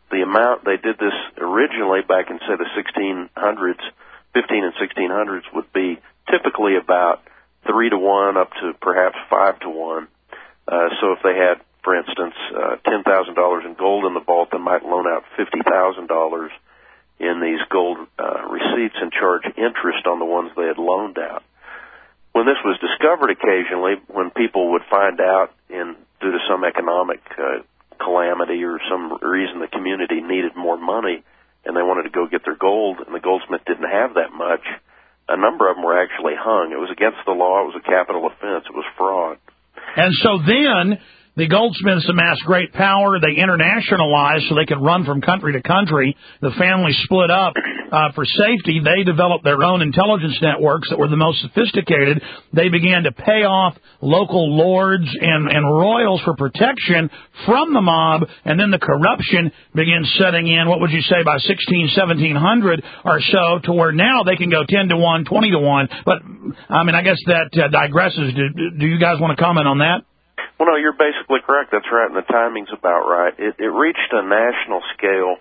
the amount they did this originally back in, say, the 1600s, 15 and 1600s, would be typically about 3 to 1 up to perhaps 5 to 1. So if they had, for instance, $10,000 in gold in the vault, they might loan out $50,000 in these gold receipts and charge interest on the ones they had loaned out. When this was discovered occasionally, when people would find out due to some economic calamity or some reason the community needed more money and they wanted to go get their gold and the goldsmith didn't have that much, a number of them were actually hung. It was against the law. It was a capital offense. It was fraud. And so then the goldsmiths amassed great power. They internationalized so they could run from country to country. The family split up for safety. They developed their own intelligence networks that were the most sophisticated. They began to pay off local lords and royals for protection from the mob, and then the corruption began setting in, what would you say, by 1700 or so, to where now they can go 10 to 1, 20 to 1. But, I mean, I guess that digresses. Do you guys want to comment on that? Well, no, you're basically correct. That's right, and the timing's about right. It reached a national scale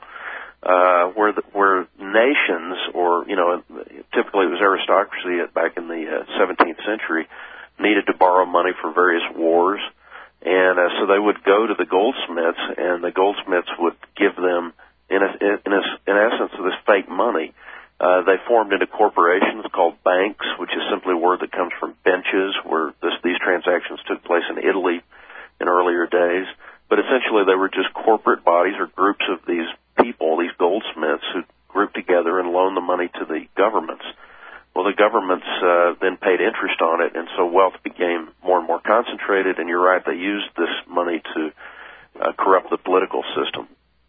where nations, or typically it was aristocracy back in the 17th century, needed to borrow money for various wars, and so they would go to the goldsmiths, and the goldsmiths would give them, in essence, this fake money. They formed into corporations called banks, which is simply a word that comes from benches, where these transactions took place in Italy in earlier days. But essentially they were just corporate bodies or groups of these people, these goldsmiths, who grouped together and loaned the money to the governments. Well, the governments then paid interest on it, and so wealth became more and more concentrated, and you're right, they used this money to corrupt the political system.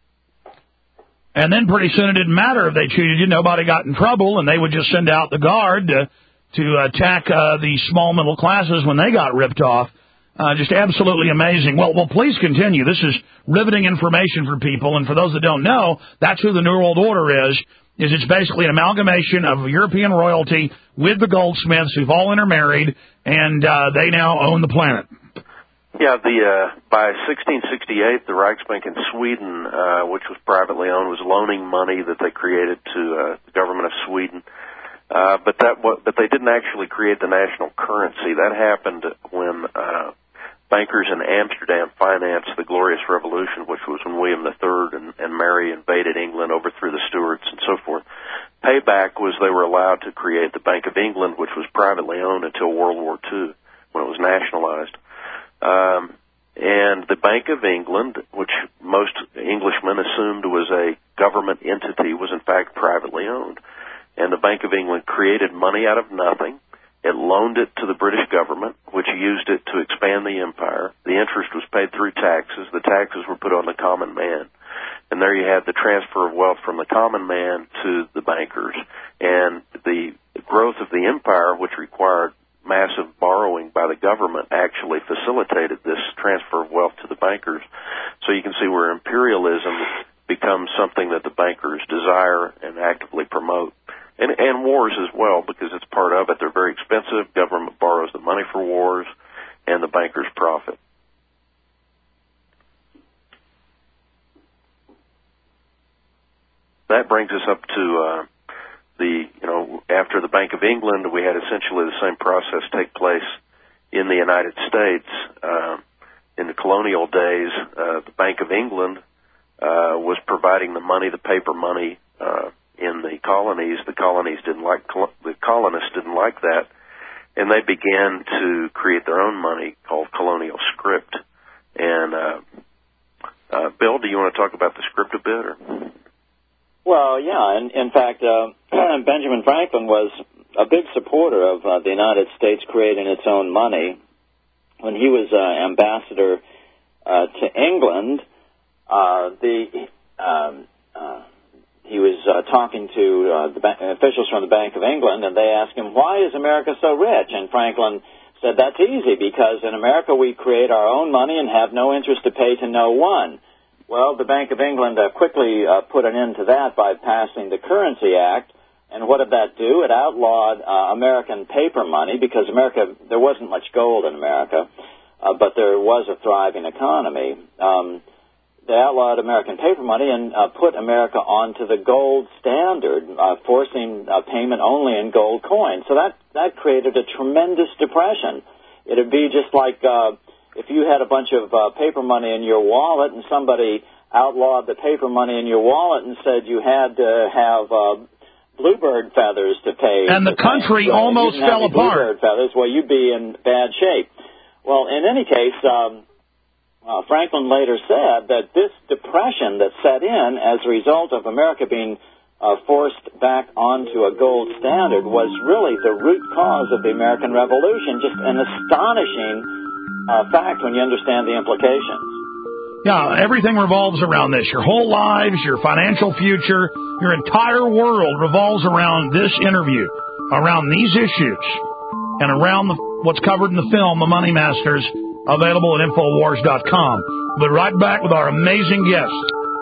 And then pretty soon it didn't matter if they cheated you. Nobody got in trouble, and they would just send out the guard to attack the small middle classes when they got ripped off. Just absolutely amazing. Well, please continue. This is riveting information for people, and for those that don't know, that's who the New World Order is it's basically an amalgamation of European royalty with the goldsmiths who've all intermarried, and they now own the planet. Yeah, by 1668, the Reichsbank in Sweden, which was privately owned, was loaning money that they created to the government of Sweden. But they didn't actually create the national currency. That happened when bankers in Amsterdam financed the Glorious Revolution, which was when William III and Mary invaded England, overthrew the Stuarts, and so forth. Payback was they were allowed to create the Bank of England, which was privately owned until World War II, when it was nationalized. And the Bank of England, which most Englishmen assumed was a government entity, was in fact privately owned. And the Bank of England created money out of nothing. It loaned it to the British government, which used it to expand the empire. The interest was paid through taxes. The taxes were put on the common man. And there you had the transfer of wealth from the common man to the bankers. And the growth of the empire, which required massive borrowing by the government, actually facilitated this transfer of wealth to the bankers. So you can see where imperialism becomes something that the bankers desire and actively promote. And wars as well, because it's part of it. They're very expensive. Government borrows the money for wars, and the bankers profit. That brings us up to after the Bank of England, we had essentially the same process take place in the United States. In the colonial days, the Bank of England was providing the money, the paper money, in the colonies. The colonists didn't like that, and they began to create their own money called colonial script. And Bill, do you want to talk about the script a bit? Or? Well, yeah. In fact, Benjamin Franklin was a big supporter of the United States creating its own money. When he was ambassador to England, he was talking to the officials from the Bank of England, and they asked him, why is America so rich? And Franklin said, that's easy, because in America we create our own money and have no interest to pay to no one. Well, the Bank of England quickly put an end to that by passing the Currency Act. And what did that do? It outlawed American paper money, because there wasn't much gold in America, but there was a thriving economy. they outlawed American paper money and put America onto the gold standard, forcing payment only in gold coins. So that created a tremendous depression. It would be just like if you had a bunch of paper money in your wallet and somebody outlawed the paper money in your wallet and said you had to have bluebird feathers to pay. And the country almost fell apart. Bluebird feathers, well, you'd be in bad shape. Well, in any case, Franklin later said that this depression that set in as a result of America being forced back onto a gold standard was really the root cause of the American Revolution. Just an astonishing fact when you understand the implications. Yeah, everything revolves around this. Your whole lives, your financial future, your entire world revolves around this interview, around these issues, and around what's covered in the film, The Money Masters, available at Infowars.com. We'll be right back with our amazing guest.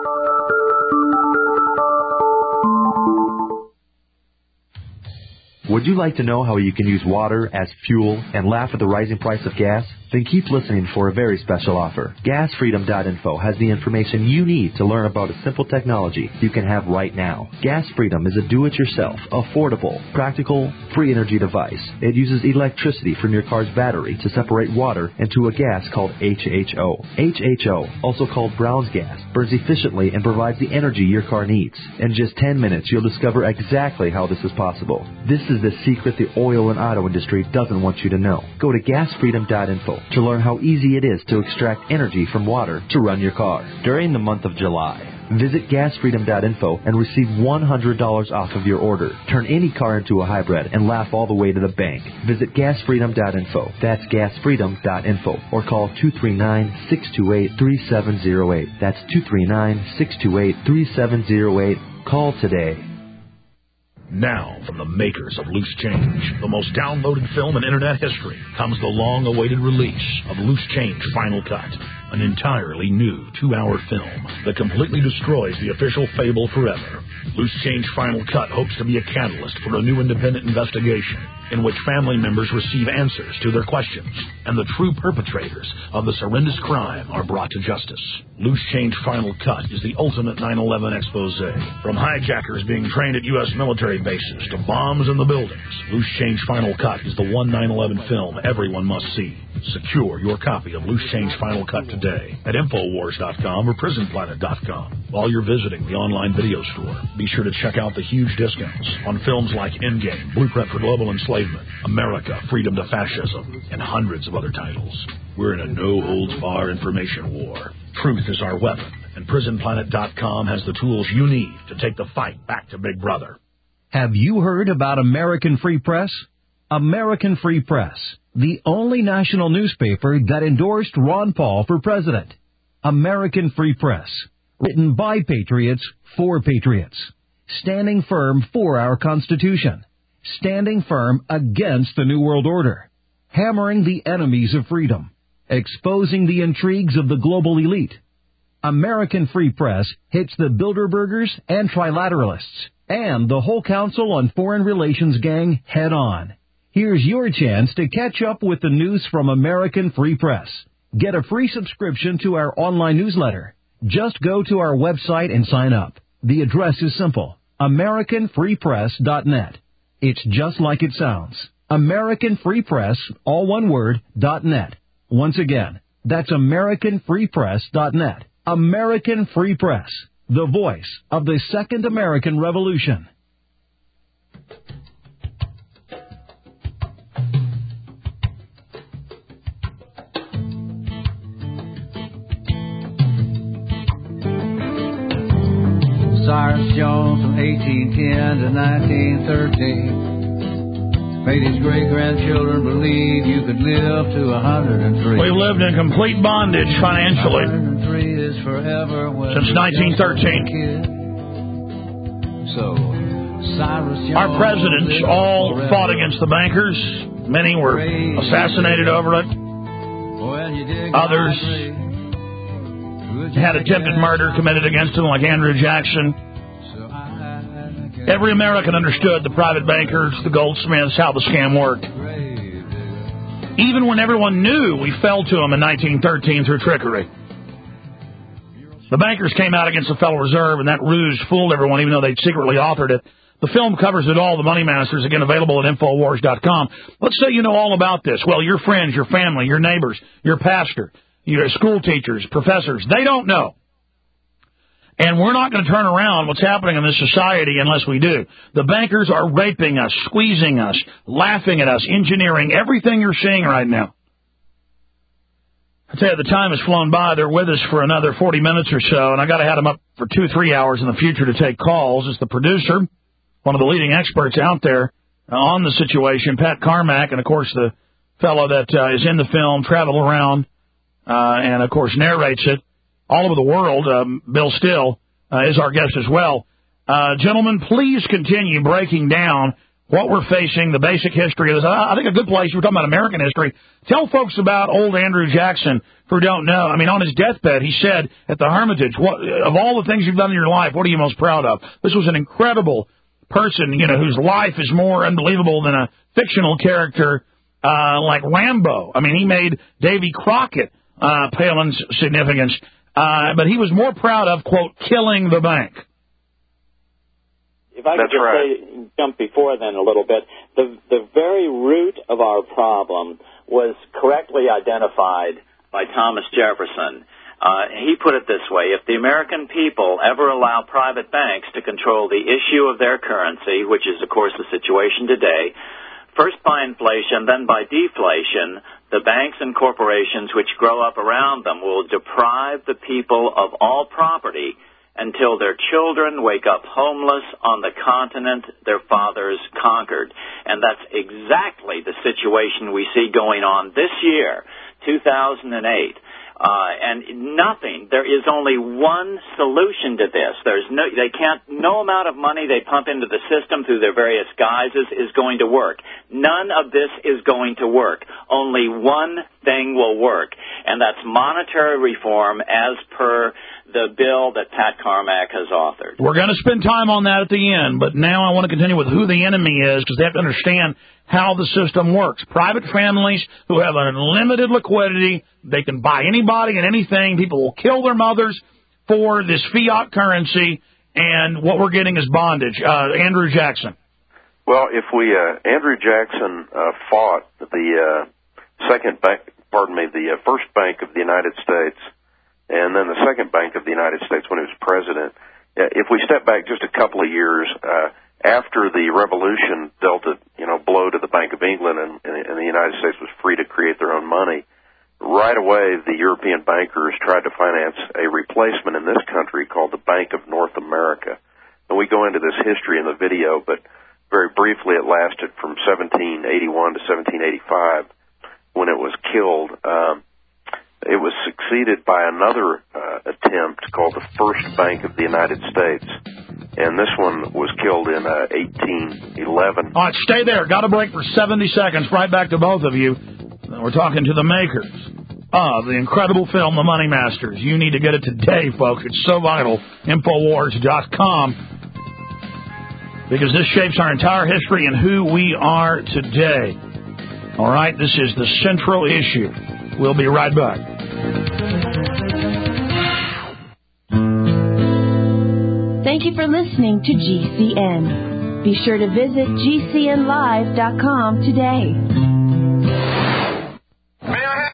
Would you like to know how you can use water as fuel and laugh at the rising price of gas? Then keep listening for a very special offer. GasFreedom.info has the information you need to learn about a simple technology you can have right now. Gas Freedom is a do-it-yourself, affordable, practical, free energy device. It uses electricity from your car's battery to separate water into a gas called HHO. HHO, also called Brown's gas, burns efficiently and provides the energy your car needs. In just 10 minutes, you'll discover exactly how this is possible. This is the secret the oil and auto industry doesn't want you to know. Go to GasFreedom.info to learn how easy it is to extract energy from water to run your car. During the month of July, visit GasFreedom.info and receive $100 off of your order. Turn any car into a hybrid and laugh all the way to the bank. Visit GasFreedom.info. That's GasFreedom.info. Or call 239-628-3708. That's 239-628-3708. Call today. Now, from the makers of Loose Change, the most downloaded film in Internet history, comes the long-awaited release of Loose Change Final Cut, an entirely new 2-hour film that completely destroys the official fable forever. Loose Change Final Cut hopes to be a catalyst for a new independent investigation in which family members receive answers to their questions and the true perpetrators of this horrendous crime are brought to justice. Loose Change Final Cut is the ultimate 9/11 expose. From hijackers being trained at U.S. military bases to bombs in the buildings, Loose Change Final Cut is the one 9/11 film everyone must see. Secure your copy of Loose Change Final Cut today at Infowars.com or PrisonPlanet.com. While you're visiting the online video store, be sure to check out the huge discounts on films like Endgame, Blueprint for Global Enslavement, America, Freedom to Fascism, and hundreds of other titles. We're in a no-holds-barred information war. Truth is our weapon, and PrisonPlanet.com has the tools you need to take the fight back to Big Brother. Have you heard about American Free Press? American Free Press, the only national newspaper that endorsed Ron Paul for president. American Free Press, written by patriots for patriots, standing firm for our Constitution, standing firm against the New World Order, hammering the enemies of freedom, exposing the intrigues of the global elite. American Free Press hits the Bilderbergers and Trilateralists and the whole Council on Foreign Relations gang head on. Here's your chance to catch up with the news from American Free Press. Get a free subscription to our online newsletter. Just go to our website and sign up. The address is simple, AmericanFreePress.net. It's just like it sounds. American Free Press, all one word, .net. Once again, that's AmericanFreePress.net. American Free Press, the voice of the Second American Revolution. Cyrus Jones from 1810 to 1913 made his great-grandchildren believe you could live to 103. We've lived in complete bondage financially since 1913. So, Cyrus Jones, our presidents all fought against the bankers. Many were assassinated over it. Others had attempted murder committed against them, like Andrew Jackson. Every American understood the private bankers, the goldsmiths, how the scam worked. Even when everyone knew, we fell to them in 1913 through trickery. The bankers came out against the Federal Reserve, and that ruse fooled everyone, even though they'd secretly authored it. The film covers it all, The Money Masters, again, available at Infowars.com. Let's say you know all about this. Well, your friends, your family, your neighbors, your pastor, your school teachers, professors, they don't know. And we're not going to turn around what's happening in this society unless we do. The bankers are raping us, squeezing us, laughing at us, engineering everything you're seeing right now. I tell you, the time has flown by. They're with us for another 40 minutes or so, and I got to have them up for 2-3 hours in the future to take calls. It's the producer, one of the leading experts out there on the situation, Pat Carmack, and, of course, the fellow that is in the film, traveled around, and, of course, narrates it all over the world. Bill Still is our guest as well. Gentlemen, please continue breaking down what we're facing, the basic history of this. I think a good place, we're talking about American history. Tell folks about old Andrew Jackson, who don't know. I mean, on his deathbed, he said at the Hermitage, of all the things you've done in your life, what are you most proud of? This was an incredible person, you know, whose life is more unbelievable than a fictional character like Rambo. I mean, he made Davy Crockett pale in significance. But he was more proud of, quote, killing the bank. If I could just jump before then a little bit, the very root of our problem was correctly identified by Thomas Jefferson. He put it this way: if the American people ever allow private banks to control the issue of their currency, which is, of course, the situation today, first by inflation, then by deflation, the banks and corporations which grow up around them will deprive the people of all property until their children wake up homeless on the continent their fathers conquered. And that's exactly the situation we see going on this year, 2008. There is only one solution to this. No amount of money they pump into the system through their various guises is going to work. None of this is going to work. Only one thing will work, and that's monetary reform as per the bill that Pat Carmack has authored. We're going to spend time on that at the end, but now I want to continue with who the enemy is, because they have to understand how the system works. Private families who have unlimited liquidity, they can buy anybody and anything. People will kill their mothers for this fiat currency, and what we're getting is bondage. Andrew Jackson. Well, if Andrew Jackson fought the the first bank of the United States, and then the second bank of the United States when he was president. If we step back just a couple of years, after the Revolution dealt a blow to the Bank of England and the United States was free to create their own money, right away the European bankers tried to finance a replacement in this country called the Bank of North America. And we go into this history in the video, but very briefly it lasted from 1781 to 1785 when it was killed. It was succeeded by another attempt called the First Bank of the United States, and this one was killed in 1811. All right, stay there. Got a break for 70 seconds. Right back to both of you. We're talking to the makers of the incredible film, The Money Masters. You need to get it today, folks. It's so vital. Infowars.com. Because this shapes our entire history and who we are today. All right, this is the central issue. We'll be right back. Thank you for listening to GCN. Be sure to visit GCNlive.com today.